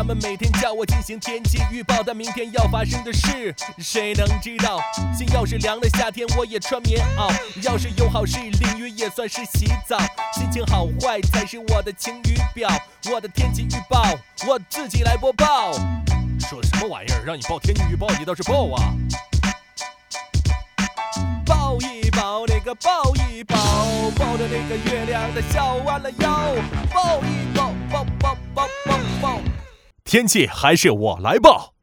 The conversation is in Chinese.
们每天叫我进行天气预报，但明天要发生的事谁能知道？心要是凉的夏天我也穿棉袄，要是有好事淋雨也算是洗澡，心情好坏才是我的晴雨表，我的天气预报我自己来播报。说什么玩意儿？让你报天气预报你倒是报啊！抱一抱那个抱一抱，抱着那个月亮的笑弯了腰，抱一抱抱抱抱抱抱。天气还是我来报。